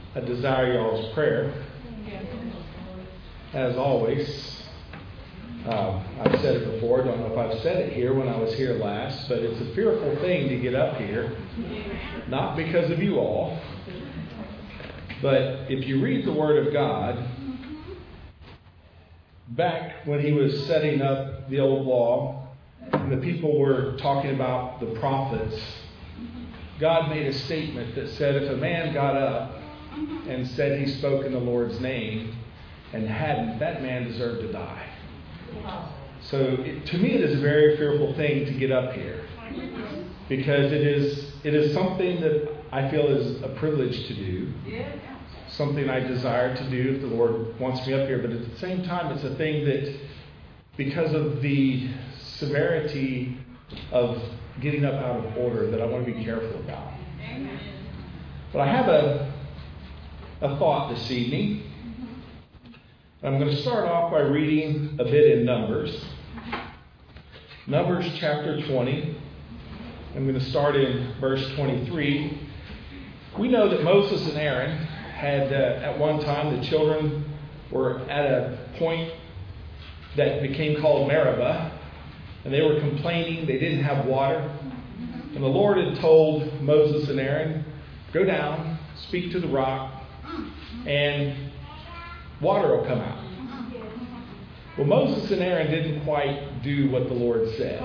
I desire y'all's prayer. As always, I've said it before, don't know if I've said it here when I was here last, but it's a fearful thing to get up here. Not because of you all, but if you read the Word of God, back when he was setting up the old law, and the people were talking about the prophets, God made a statement that said if a man got up and said he spoke in the Lord's name and hadn't, that man deserved to die. So to me it is a very fearful thing to get up here, because it is something that I feel is a privilege to do, something I desire to do if the Lord wants me up here, but at the same time it's a thing that, because of the severity of getting up out of order, that I want to be careful about. Amen. But I have a thought this evening. I'm going to start off by reading a bit in Numbers. Numbers chapter 20. I'm going to start in verse 23. We know that Moses and Aaron had, at one time, the children were at a point that became called Meribah, and they were complaining they didn't have water. And the Lord had told Moses and Aaron, go down, speak to the rock, and water will come out. Well, Moses and Aaron didn't quite do what the Lord said.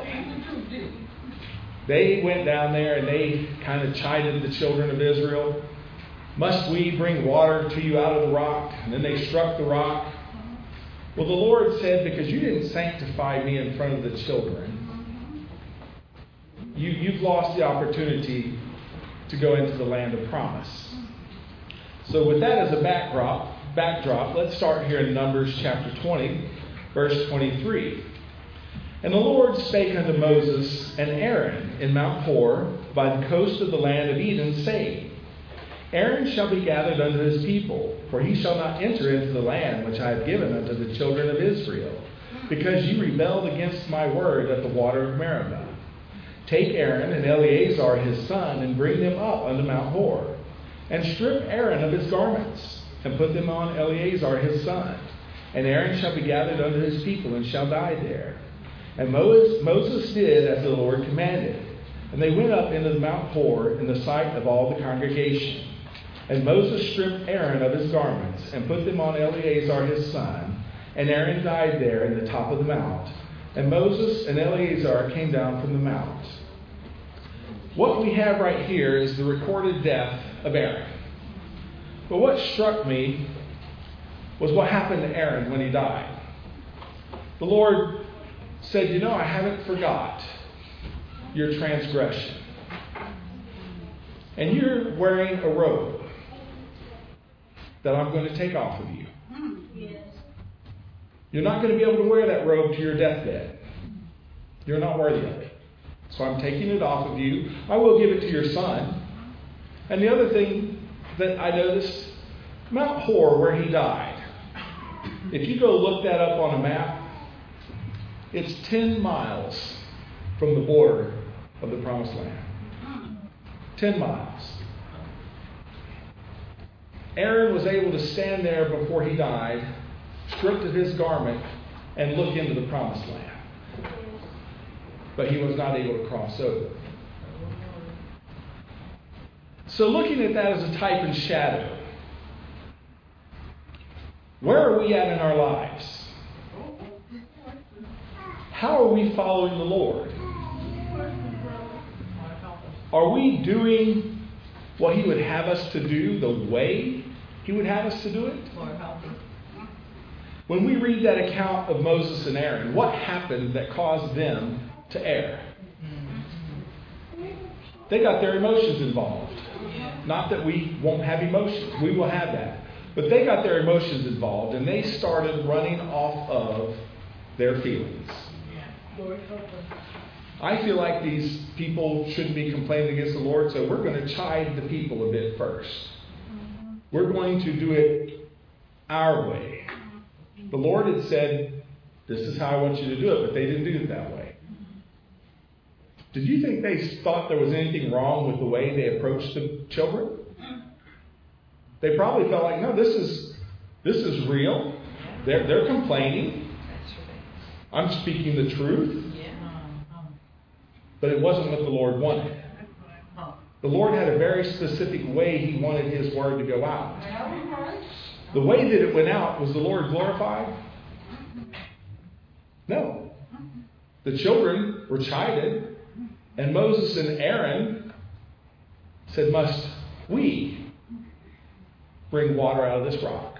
They went down there and they kind of chided the children of Israel. Must we bring water to you out of the rock? And then they struck the rock. Well, the Lord said, because you didn't sanctify me in front of the children, you've lost the opportunity to go into the land of promise. So with that as a backdrop, let's start here in Numbers chapter 20, verse 23. And the Lord spake unto Moses and Aaron in Mount Hor by the coast of the land of Edom, saying, Aaron shall be gathered unto his people, for he shall not enter into the land which I have given unto the children of Israel, because ye rebelled against my word at the water of Meribah. Take Aaron and Eleazar his son, and bring them up unto Mount Hor, and strip Aaron of his garments, and put them on Eleazar his son. And Aaron shall be gathered unto his people, and shall die there. And Moses did as the Lord commanded. And they went up into the Mount Hor in the sight of all the congregation. And Moses stripped Aaron of his garments, and put them on Eleazar his son. And Aaron died there in the top of the mount. And Moses and Eleazar came down from the mount. What we have right here is the recorded death of Aaron. But what struck me was what happened to Aaron when he died. The Lord said, I haven't forgot your transgression. And you're wearing a robe that I'm going to take off of you. Yes. You're not going to be able to wear that robe to your deathbed. You're not worthy of it. So I'm taking it off of you. I will give it to your son. And the other thing that I noticed, Mount Hor, where he died, if you go look that up on a map, it's 10 miles from the border of the Promised Land. 10 miles. Aaron was able to stand there before he died, stripped of his garment, and look into the Promised Land. But he was not able to cross over. So looking at that as a type and shadow, where are we at in our lives? How are we following the Lord? Are we doing what He would have us to do the way He would have us to do it? When we read that account of Moses and Aaron, what happened that caused them to err? They got their emotions involved. Not that we won't have emotions. We will have that. But they got their emotions involved, and they started running off of their feelings. I feel like these people shouldn't be complaining against the Lord, so we're going to chide the people a bit first. We're going to do it our way. The Lord had said, this is how I want you to do it, but they didn't do it that way. Did you think they thought there was anything wrong with the way they approached the children? They probably felt like, no, this is real. They're complaining. I'm speaking the truth. But it wasn't what the Lord wanted. The Lord had a very specific way He wanted His word to go out. The way that it went out, was the Lord glorified? No. The children were chided, and Moses and Aaron said, must we bring water out of this rock?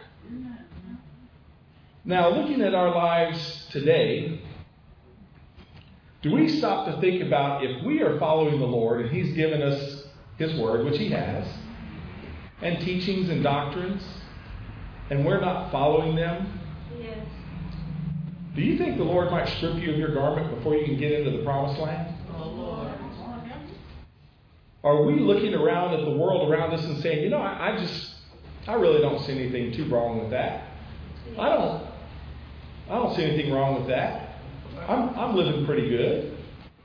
Now, looking at our lives today, do we stop to think about if we are following the Lord and He's given us His word, which He has, and teachings and doctrines, and we're not following them? Yes. Do you think the Lord might strip you of your garment before you can get into the promised land? Oh, Lord. Are we looking around at the world around us and saying, I really don't see anything too wrong with that. I don't see anything wrong with that. I'm living pretty good.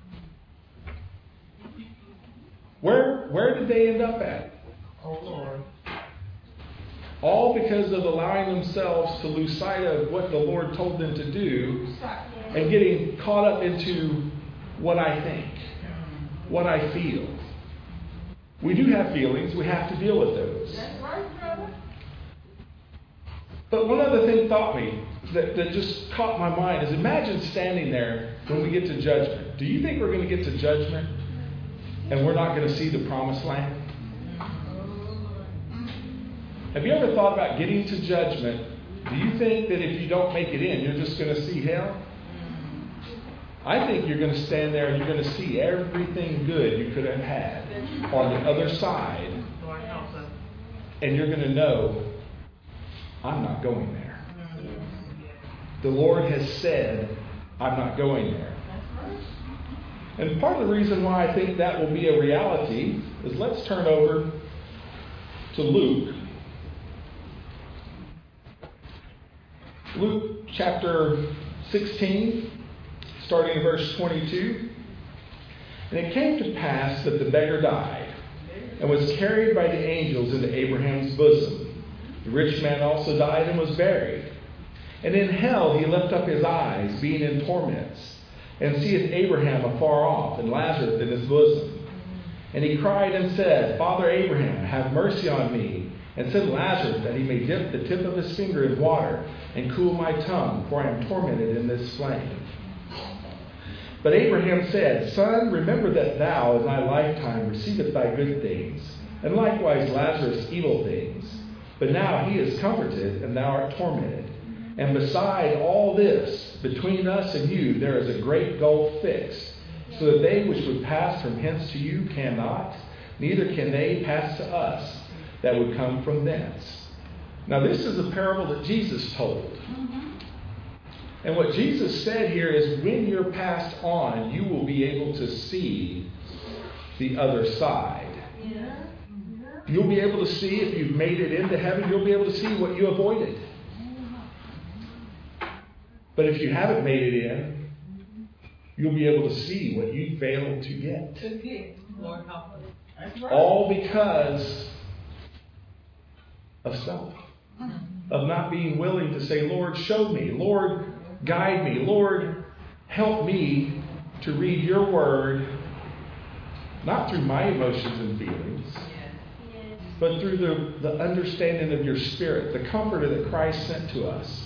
Where did they end up at? Oh, Lord. All because of allowing themselves to lose sight of what the Lord told them to do and getting caught up into what I think, what I feel. We do have feelings. We have to deal with those. That's right, brother. But one other thing taught me that just caught my mind is imagine standing there when we get to judgment. Do you think we're going to get to judgment and we're not going to see the promised land? Have you ever thought about getting to judgment? Do you think that if you don't make it in, you're just going to see hell? I think you're going to stand there and you're going to see everything good you could have had on the other side. And you're going to know, I'm not going there. The Lord has said, I'm not going there. And part of the reason why I think that will be a reality is let's turn over to Luke. Luke chapter 16, starting in verse 22. And it came to pass that the beggar died and was carried by the angels into Abraham's bosom. The rich man also died and was buried. And in hell he lifted up his eyes, being in torments, and seeth Abraham afar off, and Lazarus in his bosom. And he cried and said, Father Abraham, have mercy on me, and send Lazarus that he may dip the tip of his finger in water, and cool my tongue, for I am tormented in this flame. But Abraham said, Son, remember that thou in thy lifetime receivest thy good things, and likewise Lazarus evil things. But now he is comforted, and thou art tormented. And beside all this, between us and you, there is a great gulf fixed, so that they which would pass from hence to you cannot, neither can they pass to us that would come from thence. Now this is a parable that Jesus told. And what Jesus said here is when you're passed on, you will be able to see the other side. You'll be able to see, if you've made it into heaven, you'll be able to see what you avoided. But if you haven't made it in, you'll be able to see what you failed to get. Lord help us. All because of self. Of not being willing to say, Lord, show me. Lord, guide me. Lord, help me to read your word, not through my emotions and feelings, but through the understanding of your Spirit, the comforter that Christ sent to us.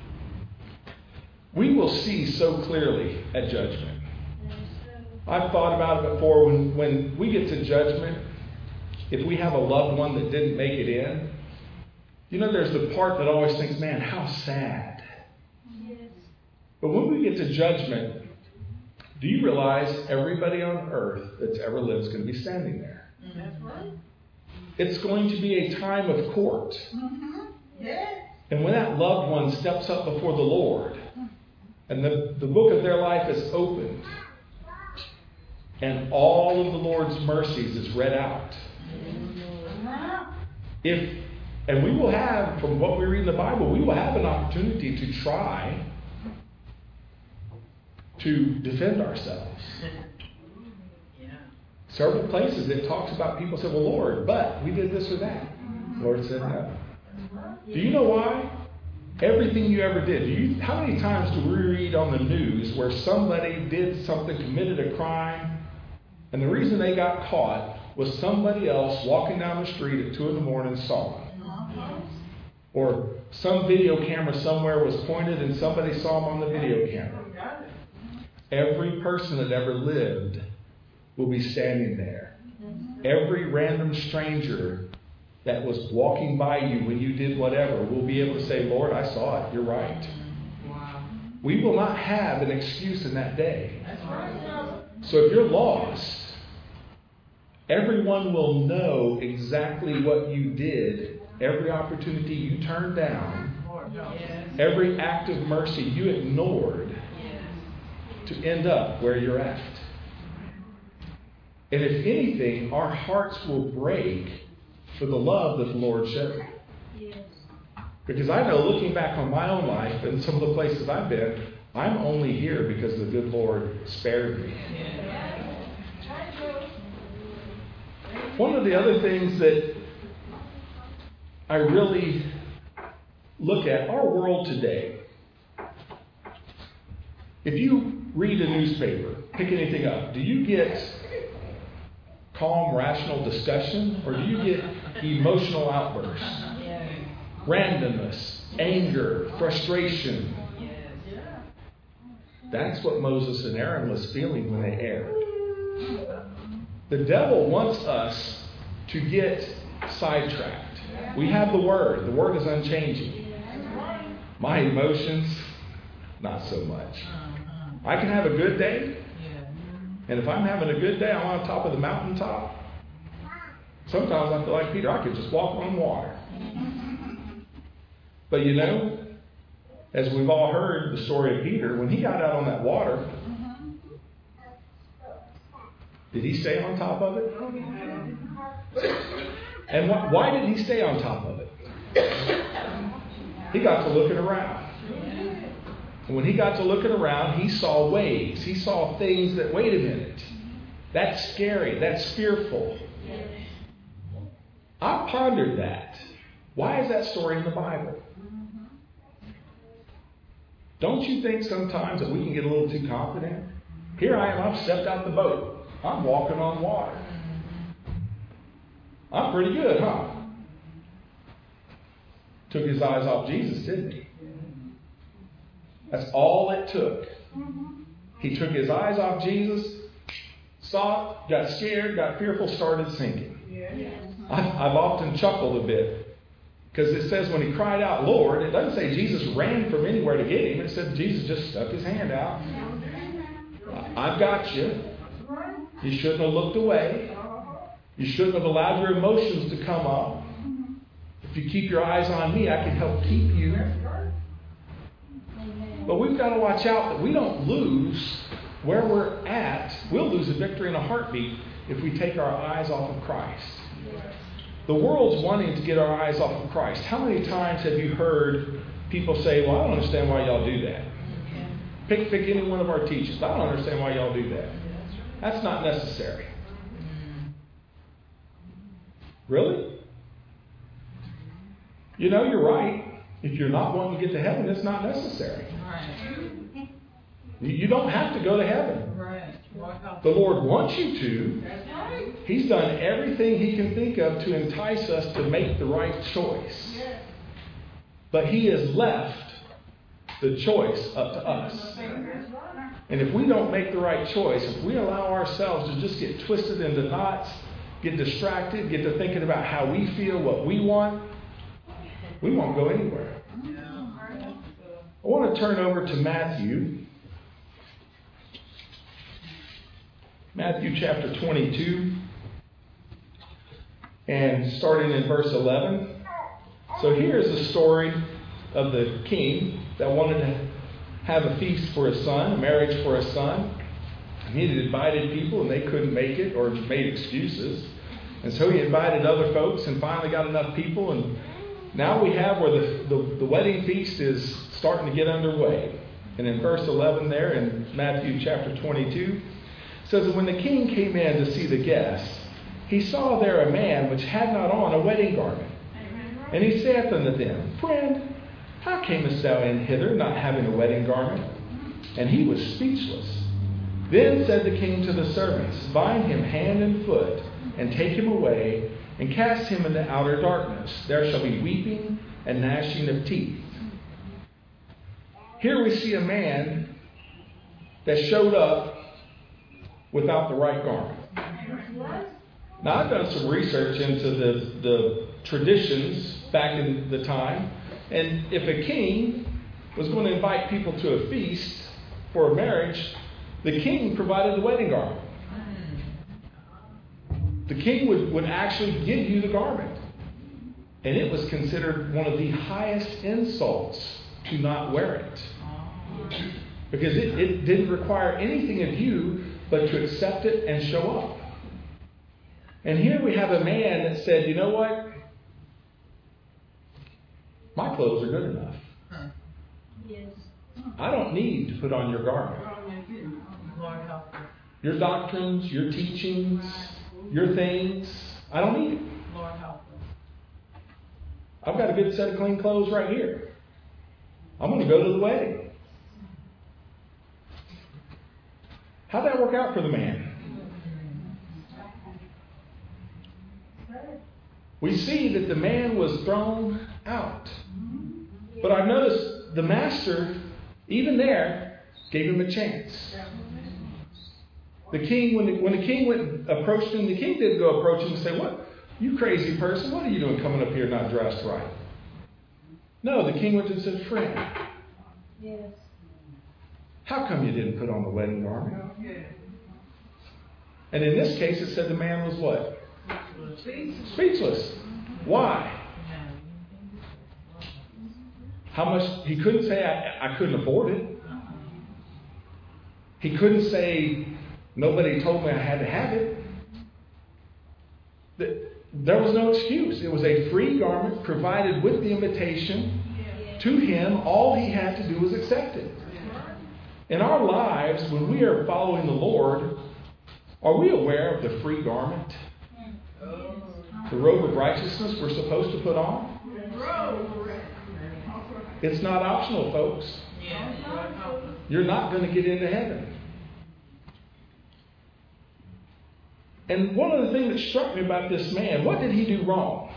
We will see so clearly at judgment. I've thought about it before. When we get to judgment, if we have a loved one that didn't make it in, there's the part that always thinks, man, how sad. Yes. But when we get to judgment, do you realize everybody on earth that's ever lived is going to be standing there? That's right. It's going to be a time of court. Yeah. And when that loved one steps up before the Lord, and the book of their life is opened, and all of the Lord's mercies is read out. And we will have, from what we read in the Bible, we will have an opportunity to try to defend ourselves. Several places it talks about people say, well, Lord, but we did this or that. The Lord said no. Do you know why? Everything you ever did. How many times do we read on the news where somebody did something, committed a crime, and the reason they got caught was somebody else walking down the street at 2 a.m. saw them? Or some video camera somewhere was pointed and somebody saw them on the video camera. Every person that ever lived will be standing there. Every random stranger that was walking by you when you did whatever will be able to say, Lord, I saw it. You're right. Wow. We will not have an excuse in that day. That's right. So if you're lost, everyone will know exactly what you did. Every opportunity you turned down, Yes. every act of mercy you ignored to end up where you're at. And if anything, our hearts will break for the love that the Lord showed. Yes. Because I know, looking back on my own life and some of the places I've been, I'm only here because the good Lord spared me. One of the other things that I really look at, our world today, if you read a newspaper, pick anything up, do you get calm, rational discussion, or do you get emotional outbursts? Randomness, anger, frustration. That's what Moses and Aaron was feeling when they erred. The devil wants us to get sidetracked. We have the Word. The Word is unchanging. My emotions, not so much. I can have a good day, and if I'm having a good day, I'm on top of the mountaintop. Sometimes I feel like Peter, I could just walk on water. But you know, as we've all heard the story of Peter, when he got out on that water, did he stay on top of it? And why did he stay on top of it? He got to looking around. And when he got to looking around, he saw waves. He saw things that, wait a minute, that's scary. That's fearful. I pondered that. Why is that story in the Bible? Don't you think sometimes that we can get a little too confident? Here I am, I've stepped out the boat. I'm walking on water. I'm pretty good, huh? Took his eyes off Jesus, didn't he? That's all it took. He took his eyes off Jesus, saw it, got scared, got fearful, started sinking. I've often chuckled a bit because it says when he cried out, Lord, it doesn't say Jesus ran from anywhere to get him. It said Jesus just stuck his hand out. I've got you. You shouldn't have looked away. You shouldn't have allowed your emotions to come up. If you keep your eyes on me, I can help keep you. But we've got to watch out that we don't lose where we're at. We'll lose a victory in a heartbeat if we take our eyes off of Christ. The world's wanting to get our eyes off of Christ. How many times have you heard people say, well, I don't understand why y'all do that? Pick any one of our teachers. I don't understand why y'all do that. That's not necessary. Really? You know, you're right. If you're not wanting to get to heaven, it's not necessary. You don't have to go to heaven. The Lord wants you to. He's done everything He can think of to entice us to make the right choice. But He has left the choice up to us. And if we don't make the right choice, if we allow ourselves to just get twisted into knots, get distracted, get to thinking about how we feel, what we want, we won't go anywhere. I want to turn over to Matthew. Matthew chapter 22. And starting in verse 11. So here's the story of the king that wanted to have a feast for his son, a marriage for his son. And he had invited people and they couldn't make it or made excuses. And so he invited other folks and finally got enough people. And now we have where the wedding feast is starting to get underway. And in verse 11 there in Matthew chapter 22, it says that when the king came in to see the guests, he saw there a man which had not on a wedding garment. And he saith unto them, Friend, how camest thou in hither, not having a wedding garment? And he was speechless. Then said the king to the servants, Bind him hand and foot, and take him away, and cast him into outer darkness. There shall be weeping and gnashing of teeth. Here we see a man that showed up without the right garment. Now, I've done some research into the traditions back in the time, and if a king was going to invite people to a feast for a marriage, the king provided the wedding garment. The king would actually give you the garment. And it was considered one of the highest insults to not wear it. Because it didn't require anything of you but to accept it and show up. And here we have a man that said, you know what? My clothes are good enough. Yes. I don't need to put on your garment. Lord help us. Your doctrines, your teachings, your things, I don't need it. Lord help us. I've got a good set of clean clothes right here. I'm going to go to the wedding. How'd that work out for the man? We see that the man was thrown out. But I've noticed the master, even there, gave him a chance. The king, when the king approached him, the king didn't go approach him and say, What? You crazy person, what are you doing coming up here not dressed right? No, the king went and said, Friend, Yes. how come you didn't put on the wedding garment? And in this case, it said the man was what? Speechless. Why? How much? He couldn't say, I couldn't afford it. He couldn't say, nobody told me I had to have it. There was no excuse. It was a free garment provided with the invitation to him. All he had to do was accept it. In our lives, when we are following the Lord, are we aware of the free garment? The robe of righteousness we're supposed to put on? It's not optional, folks. You're not going to get into heaven. And one of the things that struck me about this man, what did he do wrong?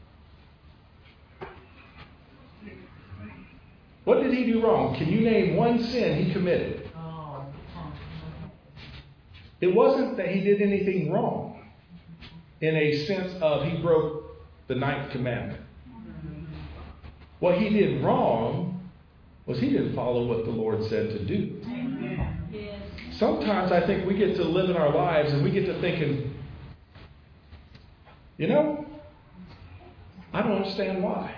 What did he do wrong? Can you name one sin he committed? It wasn't that he did anything wrong in a sense of he broke the 9th commandment. What he did wrong was he didn't follow what the Lord said to do. Sometimes I think we get to live in our lives and we get to thinking, you know, I don't understand why.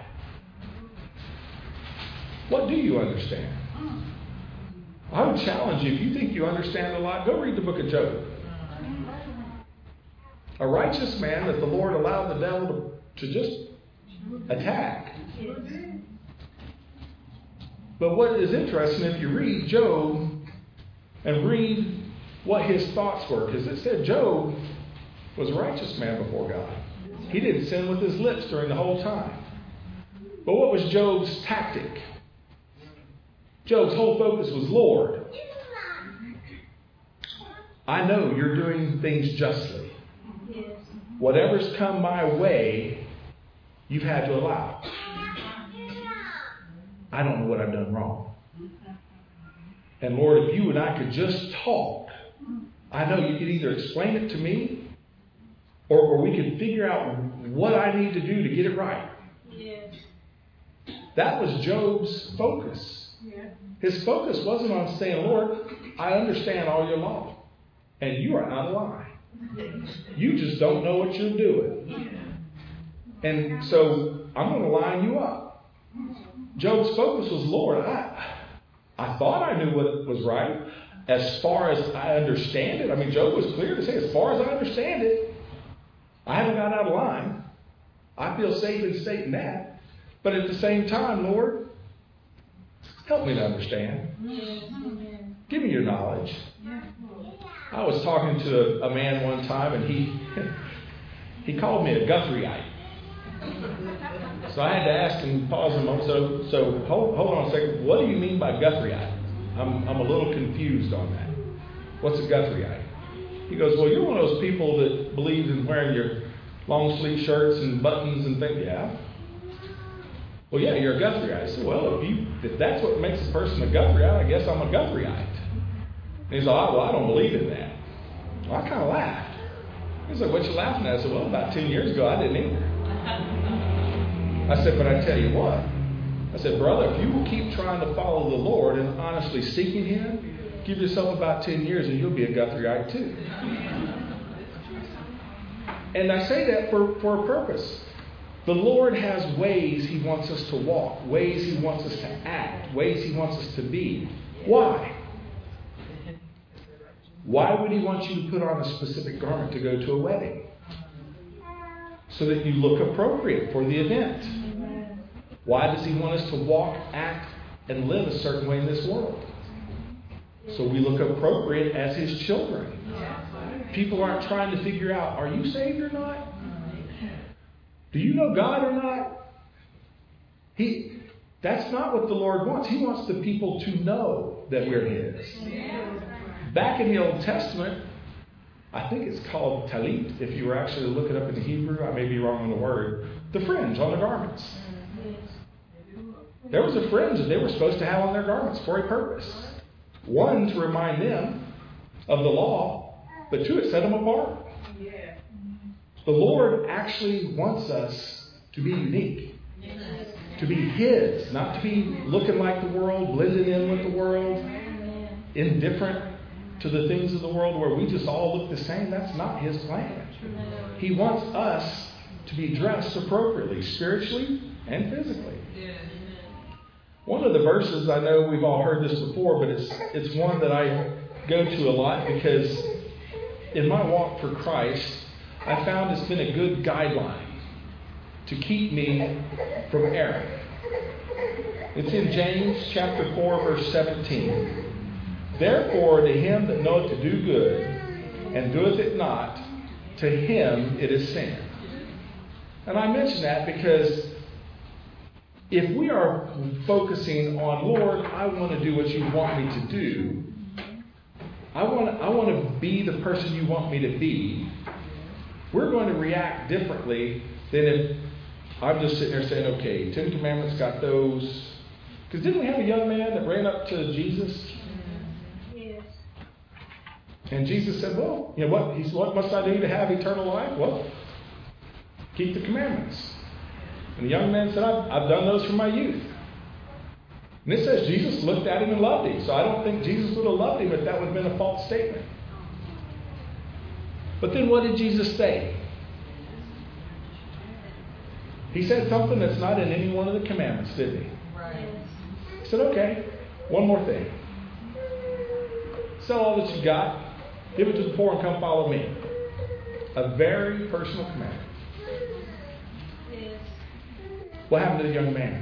What do you understand? I would challenge you, if you think you understand a lot, go read the book of Job. A righteous man that the Lord allowed the devil to just attack. But what is interesting, if you read Job and read what his thoughts were, because it said Job was a righteous man before God. He didn't sin with his lips during the whole time. But what was Job's tactic? Job's whole focus was, Lord, I know you're doing things justly. Whatever's come my way, you've had to allow. I don't know what I've done wrong. And Lord, if you and I could just talk, I know you could either explain it to me or we could figure out what I need to do to get it right. Yes. That was Job's focus. Yeah. His focus wasn't on saying, Lord, I understand all your law, and you are out of line. You just don't know what you're doing. And so I'm going to line you up. Job's focus was, Lord, I thought I knew what was right. As far as I understand it, I mean, Job was clear to say, as far as I understand it, I haven't got out of line. I feel safe in stating that. But at the same time, Lord, help me to understand. Give me your knowledge. I was talking to a man one time, and he called me a Guthrieite. So I had to ask him, pause a moment. So hold on a second. What do you mean by Guthrieite? I'm a little confused on that. What's a Guthrieite? He goes, well, you're one of those people that believes in wearing your long sleeve shirts and buttons and things. Yeah. Well, yeah, you're a Guthrieite. I said, well, if that's what makes a person a Guthrieite, I guess I'm a Guthrieite. And he's like, well, I don't believe in that. Well, I kind of laughed. He's like, what you laughing at? I said, well, about 10 years ago, I didn't either. I said, but I tell you what. I said, brother, if you will keep trying to follow the Lord and honestly seeking Him, give yourself about 10 years and you'll be a Guthrieite too. And I say that for a purpose. The Lord has ways He wants us to walk, ways He wants us to act, ways He wants us to be. Why? Why would He want you to put on a specific garment to go to a wedding? So that you look appropriate for the event. Why does He want us to walk, act, and live a certain way in this world? So we look appropriate as His children. People aren't trying to figure out, are you saved or not? Do you know God or not? That's not what the Lord wants. He wants the people to know that we're His. Back in the Old Testament, I think it's called talit. If you were actually to look it up in the Hebrew, I may be wrong on the word. The fringe on the garments. There was a fringe that they were supposed to have on their garments for a purpose. One, to remind them of the law, but two, it set them apart. The Lord actually wants us to be unique. To be His, not to be looking like the world, blending in with the world, indifferent to the things of the world where we just all look the same. That's not His plan. He wants us to be dressed appropriately, spiritually and physically. One of the verses, I know we've all heard this before, but it's one that I go to a lot because in my walk for Christ, I found it's been a good guideline to keep me from erring. It's in James chapter 4, verse 17. Therefore, to him that knoweth to do good, and doeth it not, to him it is sin. And I mention that because if we are focusing on, Lord, I want to do what you want me to do, I want to be the person you want me to be, we're going to react differently than if I'm just sitting there saying, okay, 10 Commandments got those. Because didn't we have a young man that ran up to Jesus? Yes. And Jesus said, well, you know what? He said, what must I do to have eternal life? Well, keep the commandments. And the young man said, I've done those from my youth. And it says Jesus looked at him and loved him. So I don't think Jesus would have loved him if that would have been a false statement. But then what did Jesus say? He said something that's not in any one of the commandments, didn't he? Right. He said, okay, one more thing. Sell all that you got, give it to the poor, and come follow me. A very personal commandment. Yes. What happened to the young man?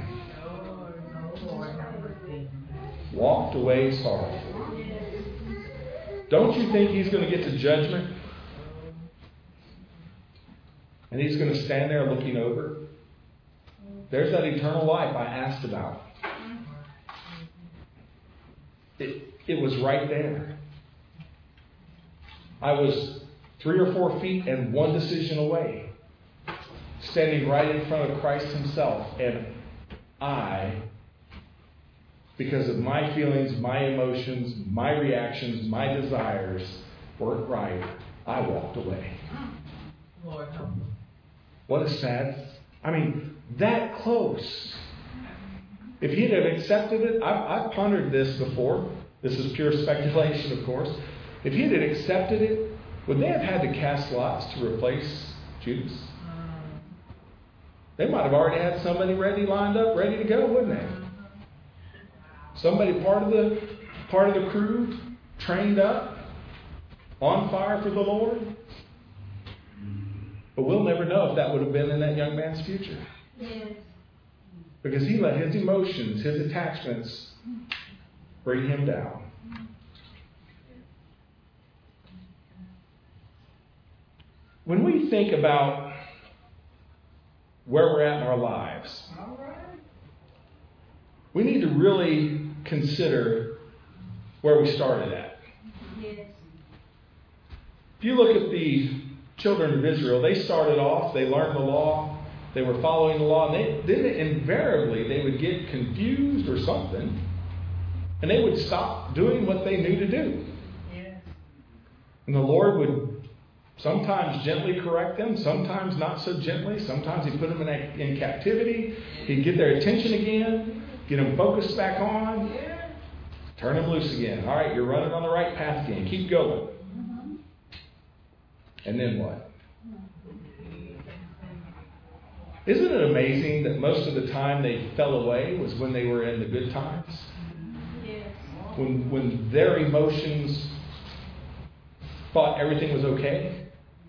Walked away sorrowful. Don't you think he's going to get to judgment? And he's going to stand there looking over? There's that eternal life I asked about. It was right there. I was 3 or 4 feet and one decision away, standing right in front of Christ Himself. And I, because of my feelings, my emotions, my reactions, my desires weren't right, I walked away. Lord help me. What a sad, that close. If he'd have accepted it, I've pondered this before. This is pure speculation, of course. If he'd have accepted it, would they have had to cast lots to replace Judas? They might have already had somebody lined up, ready to go, wouldn't they? Somebody part of the crew, trained up, on fire for the Lord. But we'll never know if that would have been in that young man's future. Yes. Because he let his emotions, his attachments, bring him down. When we think about where we're at in our lives. All right. We need to really consider where we started at. Yes. If you look at the children of Israel, they started off, they learned the law, they were following the law, and then invariably they would get confused or something, and they would stop doing what they knew to do. Yes. And the Lord would sometimes gently correct them, sometimes not so gently. Sometimes He'd put them in captivity. He'd get their attention again, get them focused back on, turn them loose again. All right, you're running on the right path again. Keep going. And then what? Isn't it amazing that most of the time they fell away was when they were in the good times? Yes. When their emotions thought everything was okay?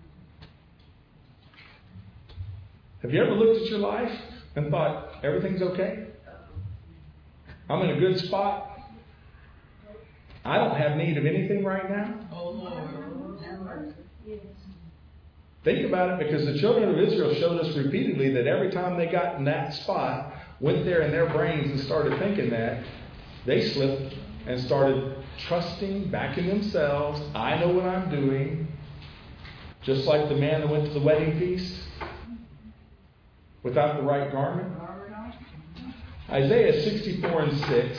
Have you ever looked at your life and thought everything's okay? I'm in a good spot. I don't have need of anything right now. Oh, Lord. Yes. Think about it, because the children of Israel showed us repeatedly that every time they got in that spot, went there in their brains and started thinking that, they slipped and started trusting back in themselves. I know what I'm doing. Just like the man that went to the wedding feast without the right garment. Isaiah 64:6.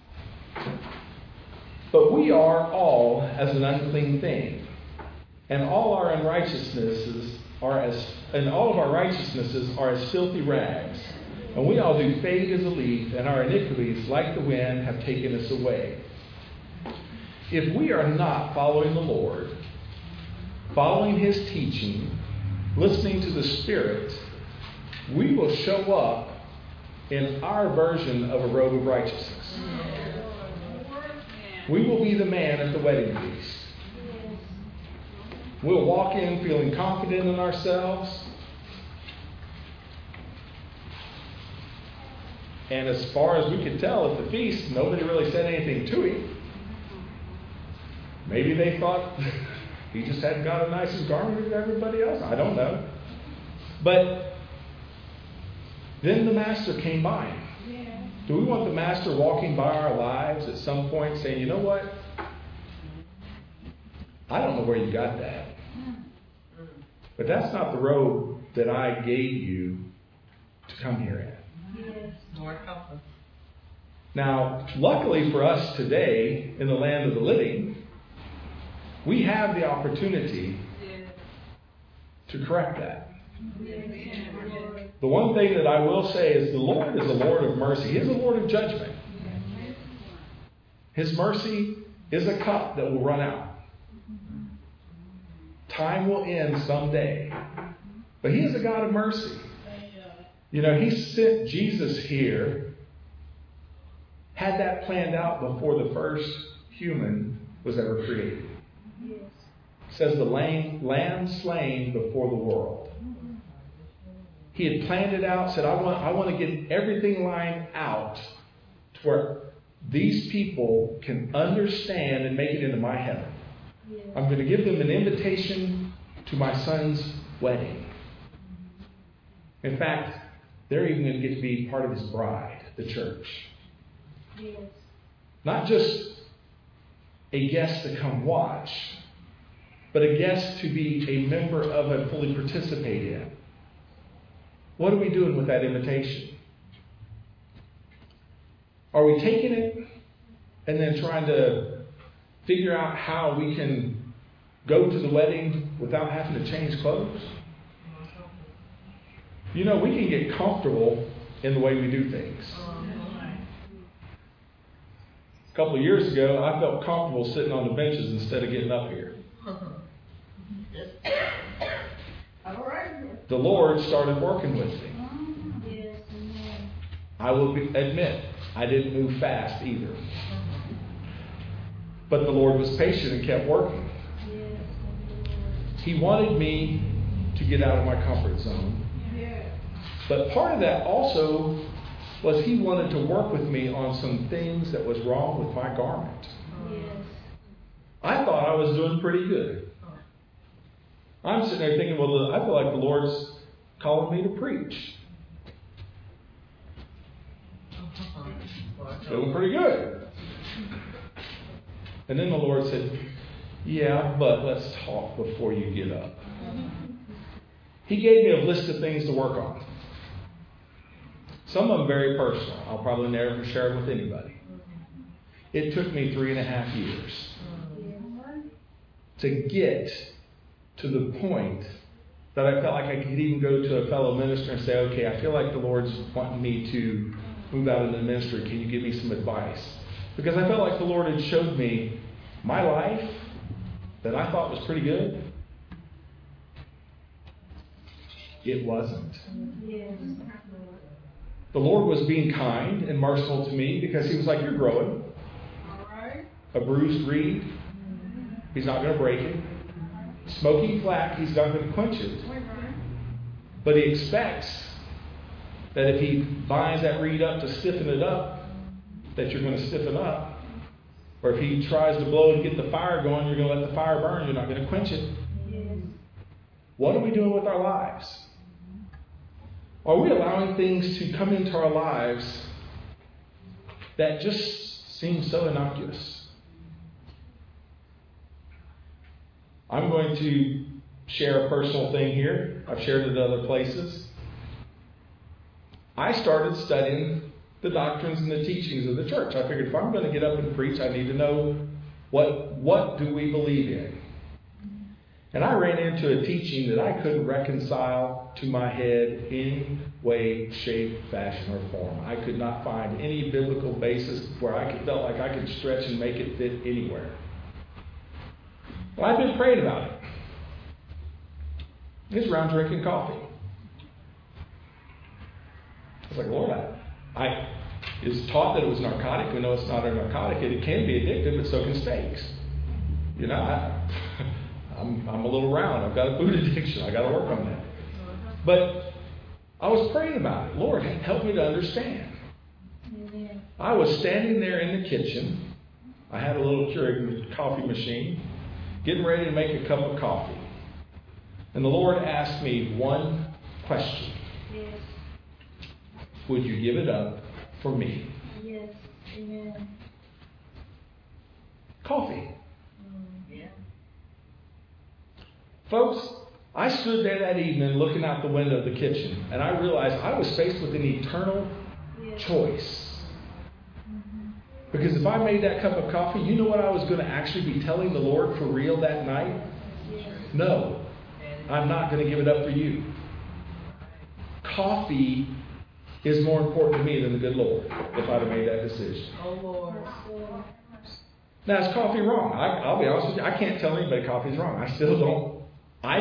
But we are all as an unclean thing, and all of our righteousnesses are as filthy rags. And we all do fade as a leaf, and our iniquities, like the wind, have taken us away. If we are not following the Lord, following His teaching, listening to the Spirit, we will show up in our version of a robe of righteousness. We will be the man at the wedding feast. We'll walk in feeling confident in ourselves. And as far as we could tell at the feast, nobody really said anything to him. Maybe they thought he just hadn't got as nice a garment as everybody else. I don't know. But then the Master came by. Do we want the Master walking by our lives at some point saying, you know what? I don't know where you got that. But that's not the robe that I gave you to come here in. Now, luckily for us today in the land of the living, we have the opportunity to correct that. The one thing that I will say is the Lord is a Lord of mercy. He is a Lord of judgment. His mercy is a cup that will run out. Time will end someday. But He is a God of mercy. You know, He sent Jesus here, had that planned out before the first human was ever created. It says the lamb slain before the world. He had planned it out, said, I want to get everything lined out to where these people can understand and make it into my heaven. I'm going to give them an invitation to my son's wedding. In fact, they're even going to get to be part of His bride, the church. Not just a guest to come watch, but a guest to be a member of and fully participate in. What are we doing with that invitation? Are we taking it and then trying to figure out how we can go to the wedding without having to change clothes? You know, we can get comfortable in the way we do things. A couple of years ago, I felt comfortable sitting on the benches instead of getting up here. The Lord started working with me. I will admit, I didn't move fast either. But the Lord was patient and kept working. He wanted me to get out of my comfort zone. But part of that also was He wanted to work with me on some things that was wrong with my garment. I thought I was doing pretty good. I'm sitting there thinking, well, I feel like the Lord's calling me to preach. Feeling pretty good. And then the Lord said, yeah, but let's talk before you get up. He gave me a list of things to work on. Some of them very personal. I'll probably never share it with anybody. It took me 3.5 years to get to the point that I felt like I could even go to a fellow minister and say, okay, I feel like the Lord's wanting me to move out into the ministry. Can you give me some advice? Because I felt like the Lord had showed me my life that I thought was pretty good. It wasn't. The Lord was being kind and merciful to me because He was like, you're growing. A bruised reed, He's not going to break it. Smoking flax, He's not going to quench it. But He expects that if He binds that reed up to stiffen it up, that you're going to stiffen up. Or if He tries to blow and get the fire going, you're going to let the fire burn. You're not going to quench it. What are we doing with our lives? Are we allowing things to come into our lives that just seem so innocuous? I'm going to share a personal thing here. I've shared it at other places. I started studying the doctrines and the teachings of the church. I figured if I'm going to get up and preach, I need to know what do we believe in. And I ran into a teaching that I couldn't reconcile to my head in way, shape, fashion, or form. I could not find any biblical basis where I felt like I could stretch and make it fit anywhere. Well, I've been praying about it. It's around drinking coffee. I was like, Lord, I was taught that it was narcotic. We know it's not a narcotic. It can be addictive, but so can steaks. You know, I'm a little round. I've got a food addiction. I got to work on that. But I was praying about it. Lord, help me to understand. Amen. I was standing there in the kitchen. I had a little Keurig coffee machine, getting ready to make a cup of coffee. And the Lord asked me one question. Yes. Would you give it up for me? Yes. Amen. Coffee. Yeah. Folks, I stood there that evening looking out the window of the kitchen, and I realized I was faced with an eternal choice. Because if I made that cup of coffee, you know what I was going to actually be telling the Lord for real that night? No, I'm not going to give it up for you. Coffee is more important to me than the good Lord if I'd have made that decision. Oh, Lord. Now, is coffee wrong? I'll be honest with you. I can't tell anybody coffee's wrong. I still don't. I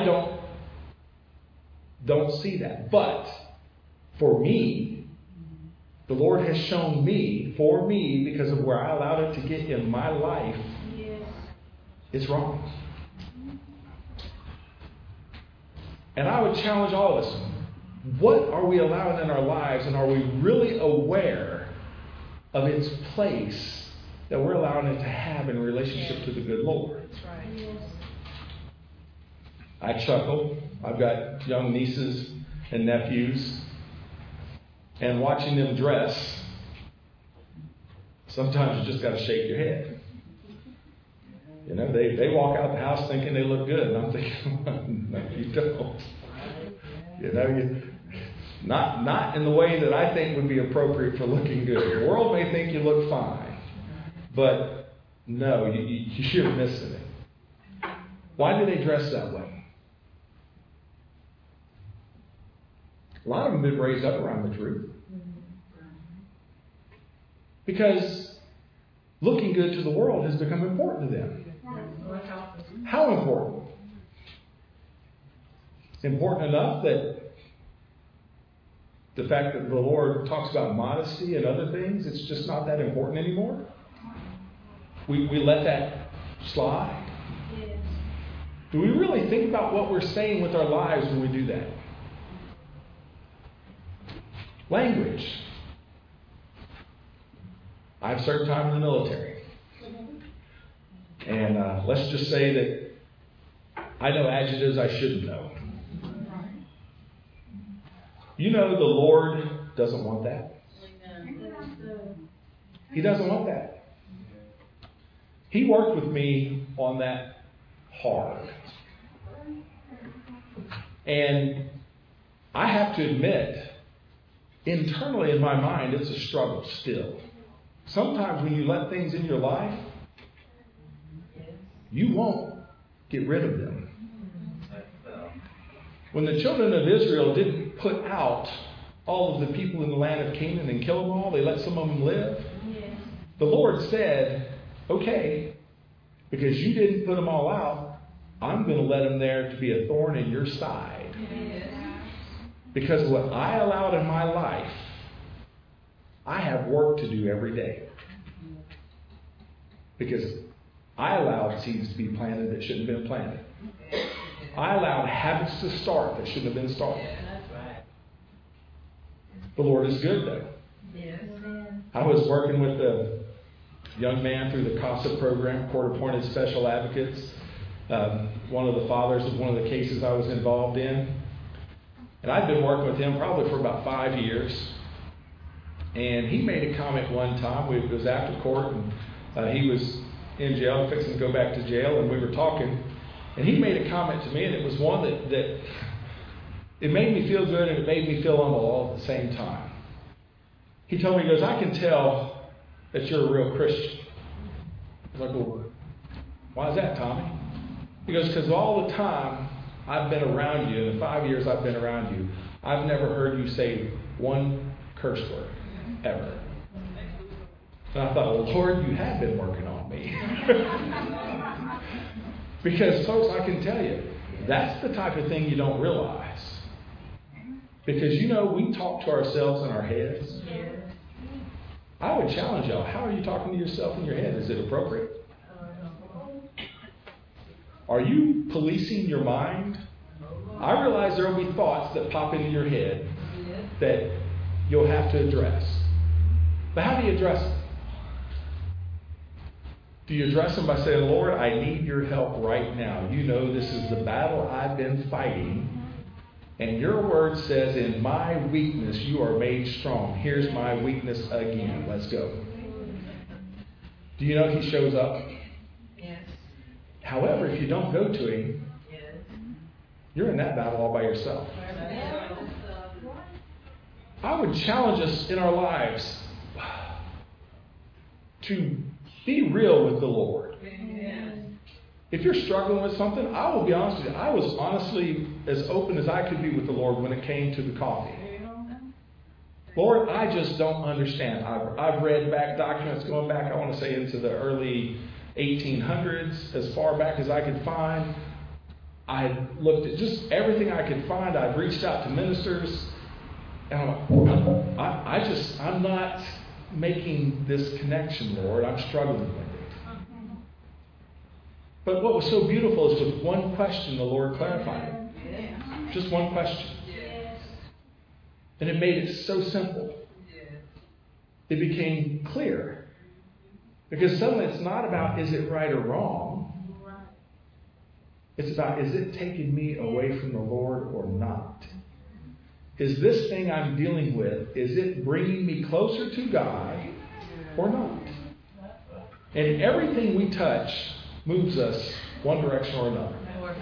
don't see that. But for me, the Lord has shown me, for me, because of where I allowed it to get in my life, it's wrong. And I would challenge all of us. What are we allowing in our lives, and are we really aware of its place that we're allowing it to have in relationship to the good Lord? That's right. Yes. I chuckle. I've got young nieces and nephews, and watching them dress, sometimes you just got to shake your head. You know, they walk out the house thinking they look good, and I'm thinking, no, you don't. You know, not in the way that I think would be appropriate for looking good. The world may think you look fine, but no, you're missing it. Why do they dress that way? A lot of them have been raised up around the truth. Because looking good to the world has become important to them. How important? Important enough that the fact that the Lord talks about modesty and other things, it's just not that important anymore. We let that slide. Do we really think about what we're saying with our lives when we do that? Language. I've served time in the military. And let's just say that I know adjectives I shouldn't know. You know the Lord doesn't want that. He doesn't want that. He worked with me on that hard. And I have to admit, internally in my mind, it's a struggle still. Sometimes when you let things in your life, you won't get rid of them. When the children of Israel didn't put out all of the people in the land of Canaan and kill them all, they let some of them live. The Lord said, okay, because you didn't put them all out, I'm going to let them there to be a thorn in your side. Because what I allowed in my life, I have work to do every day. Because I allowed seeds to be planted that shouldn't have been planted. I allowed habits to start that shouldn't have been started. The Lord is good, though. I was working with a young man through the CASA program, Court-Appointed Special Advocates. One of the fathers of one of the cases I was involved in. And I'd been working with him probably for about 5 years. And he made a comment one time. It was after court, and he was in jail, fixing to go back to jail, and we were talking. And he made a comment to me, and it was one that it made me feel good and it made me feel humble all at the same time. He told me, he goes, I can tell that you're a real Christian. I was like, well, why is that, Tommy? He goes, because all the time I've been around you, in the 5 years I've been around you, I've never heard you say one curse word, ever. And I thought, well, Lord, you have been working on me. Because, folks, I can tell you, that's the type of thing you don't realize. Because, we talk to ourselves in our heads. I would challenge y'all, how are you talking to yourself in your head? Is it appropriate? Are you policing your mind? I realize there will be thoughts that pop into your head that you'll have to address. But how do you address them? Do you address them by saying, Lord, I need your help right now. You know this is the battle I've been fighting. And your word says, in my weakness you are made strong. Here's my weakness again. Let's go. Do you know he shows up? Yes. However, if you don't go to him, you're in that battle all by yourself. I would challenge us in our lives to be real with the Lord. If you're struggling with something, I will be honest with you. I was honestly as open as I could be with the Lord when it came to the coffee. Lord, I just don't understand. I've read back documents going back, I want to say, into the early 1800s, as far back as I could find. I looked at just everything I could find. I've reached out to ministers. And I'm not making this connection, Lord. I'm struggling with it. But what was so beautiful is with one question, the Lord clarified it. Just one question. And it made it so simple. It became clear. Because suddenly it's not about is it right or wrong. It's about is it taking me away from the Lord or not? Is this thing I'm dealing with, is it bringing me closer to God or not? And everything we touch moves us one direction or another.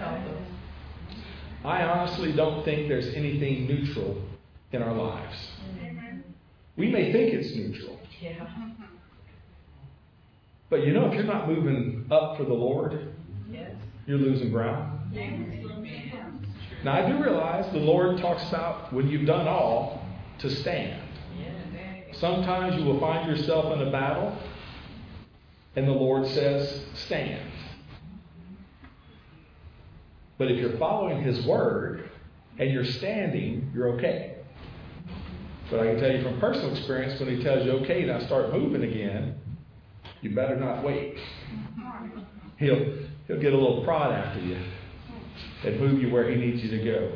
I honestly don't think there's anything neutral in our lives. We may think it's neutral. But if you're not moving up for the Lord, you're losing ground. Now, I do realize the Lord talks about when you've done all, to stand. Sometimes you will find yourself in a battle, and the Lord says, stand. But if you're following His Word, and you're standing, you're okay. But I can tell you from personal experience, when He tells you, okay, now start moving again, you better not wait. He'll get a little prod after you and move you where He needs you to go.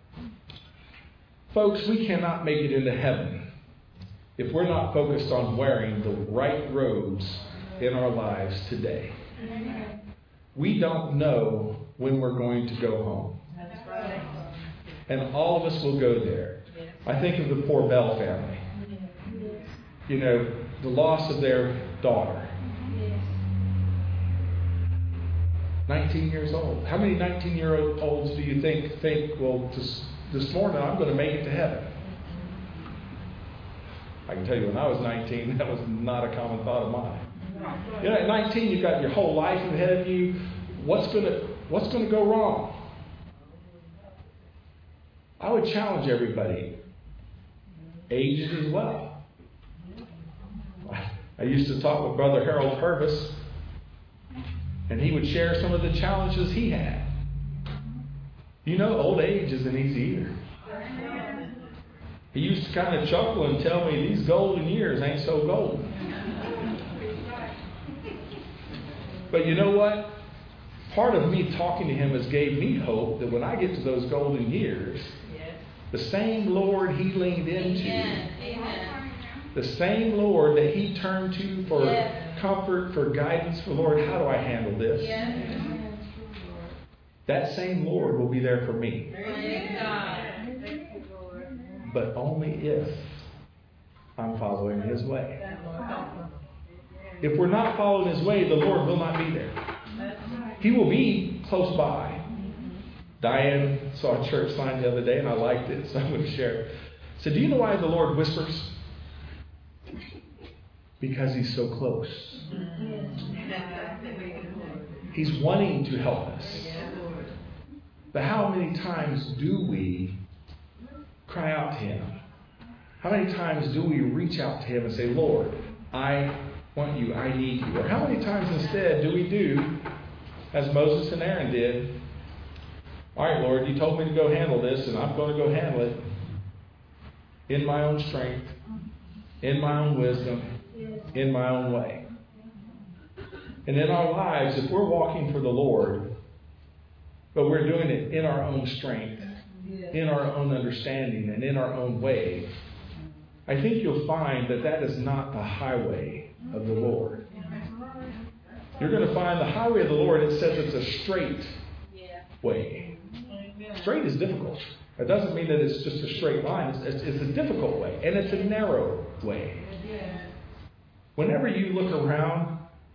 Folks, we cannot make it into heaven if we're not focused on wearing the right robes in our lives today. We don't know when we're going to go home. That's right. And all of us will go there. I think of the poor Bell family. the loss of their daughter. Yes. 19 years old. How many 19-year-olds do you think, well, this morning I'm going to make it to heaven? I can tell you when I was 19, that was not a common thought of mine. You know, at 19, you've got your whole life ahead of you. What's going to go wrong? I would challenge everybody, ages as well. I used to talk with Brother Harold Purvis, and he would share some of the challenges he had. You know, old age isn't easy either. He used to kind of chuckle and tell me these golden years ain't so golden. But you know what? Part of me talking to him has gave me hope that when I get to those golden years, the same Lord he leaned into, the same Lord that he turned to for comfort, for guidance, for Lord, how do I handle this? That same Lord will be there for me. But only if I'm following his way. If we're not following his way, the Lord will not be there. He will be close by. Diane saw a church sign the other day, and I liked it, so I'm going to share it. So do you know why the Lord whispers? Because he's so close. He's wanting to help us. But how many times do we cry out to him? How many times do we reach out to him and say, Lord, I want you, I need you? Or how many times instead do we do as Moses and Aaron did? All right, Lord, you told me to go handle this, and I'm going to go handle it in my own strength, in my own wisdom, in my own way. And in our lives, if we're walking for the Lord, but we're doing it in our own strength, in our own understanding, and in our own way, I think you'll find that that is not the highway of the Lord. You're going to find the highway of the Lord, it says it's a straight way. Straight is difficult. It doesn't mean that it's just a straight line. It's a difficult way, and it's a narrow way. Whenever you look around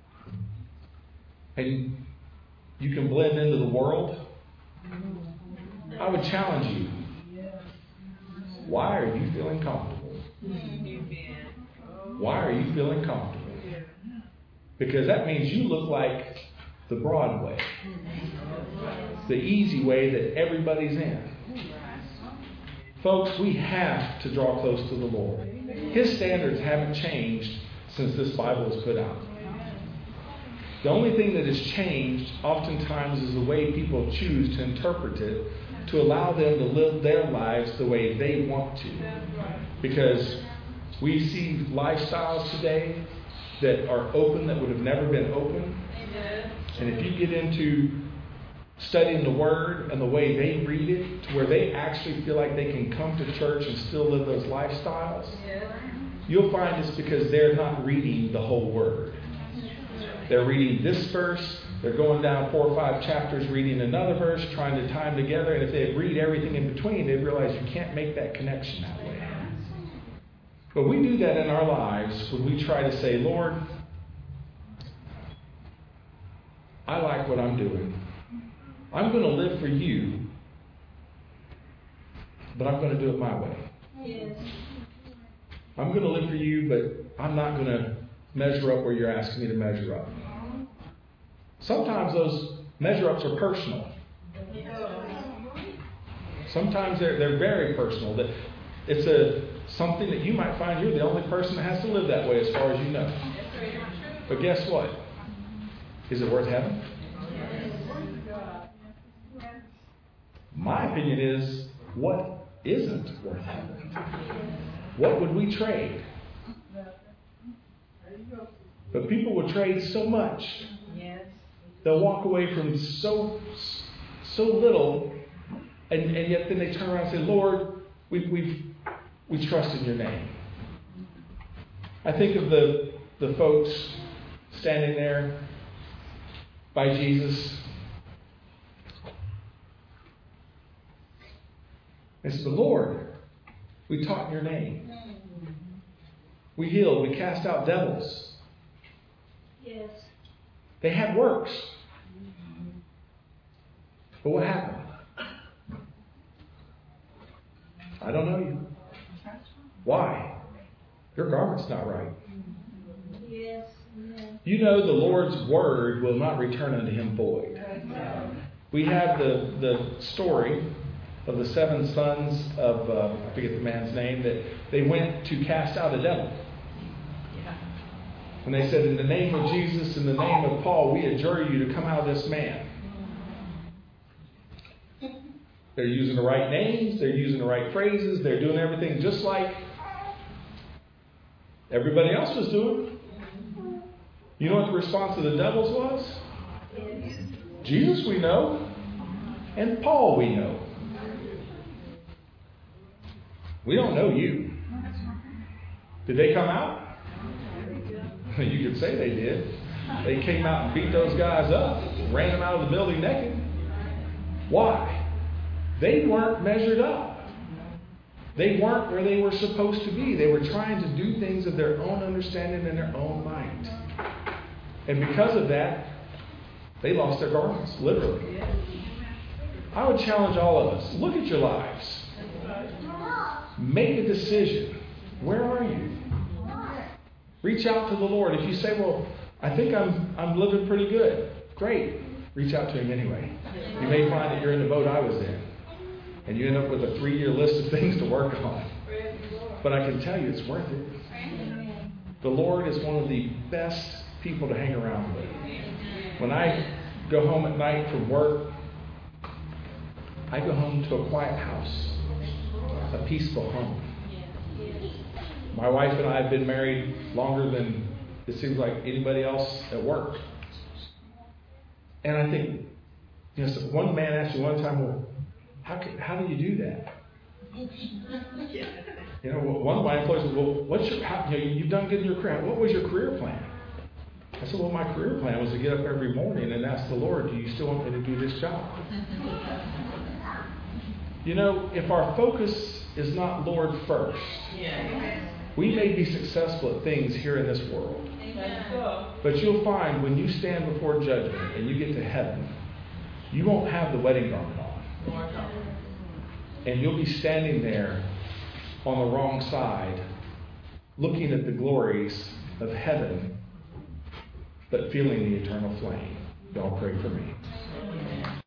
and you can blend into the world, I would challenge you. Why are you feeling comfortable? Why are you feeling comfortable? Because that means you look like the broad way, the easy way that everybody's in. Folks, we have to draw close to the Lord. His standards haven't changed since this Bible was put out. The only thing that has changed oftentimes is the way people choose to interpret it, to allow them to live their lives the way they want to. Because we see lifestyles today that are open that would have never been open. And if you get into studying the Word and the way they read it, to where they actually feel like they can come to church and still live those lifestyles, you'll find it's because they're not reading the whole Word. They're reading this verse, they're going down 4 or 5 chapters reading another verse, trying to tie them together, and if they read everything in between, they realize you can't make that connection that way. But we do that in our lives when we try to say, Lord, I like what I'm doing. I'm going to live for you, but I'm going to do it my way. Yes. I'm going to live for you, but I'm not going to measure up where you're asking me to measure up. Sometimes those measure-ups are personal. Sometimes they're very personal. That it's something that you might find you're the only person that has to live that way as far as you know. But guess what? Is it worth having? My opinion is, what isn't worth having? What would we trade? But people will trade so much. They'll walk away from so little, and yet then they turn around and say, Lord, we trust in your name. I think of the folks standing there by Jesus. They said, but Lord, we taught in your name. We healed. We cast out devils. Yes. They had works. But what happened? I don't know you. Why? Your garment's not right. Yes. Amen. You know the Lord's word will not return unto him void. We have the story of the 7 sons of, I forget the man's name, that they went to cast out a devil. And they said, in the name of Jesus, in the name of Paul, we adjure you to come out of this man. They're using the right names. They're using the right phrases. They're doing everything just like everybody else was doing. You know what the response of the devils was? Yes. Jesus we know, and Paul we know. We don't know you. Did they come out? You could say they did. They came out and beat those guys up, ran them out of the building naked. Why? They weren't measured up. They weren't where they were supposed to be. They were trying to do things of their own understanding and their own might. And because of that, they lost their garments, literally. I would challenge all of us, look at your lives. Make a decision. Where are you? Reach out to the Lord. If you say, well, I think I'm living pretty good. Great. Reach out to him anyway. You may find that you're in the boat I was in. And you end up with a 3-year list of things to work on. But I can tell you it's worth it. The Lord is one of the best people to hang around with. When I go home at night from work, I go home to a quiet house, a peaceful home. My wife and I have been married longer than it seems like anybody else at work. And I think, so one man asked me one time, well, how do you do that? One of my employees said, well, you've done good in your career. What was your career plan? I said, well, my career plan was to get up every morning and ask the Lord, do you still want me to do this job? If our focus is not Lord first, we may be successful at things here in this world. But you'll find when you stand before judgment and you get to heaven, you won't have the wedding garment on. And you'll be standing there on the wrong side, looking at the glories of heaven, but feeling the eternal flame. Y'all pray for me.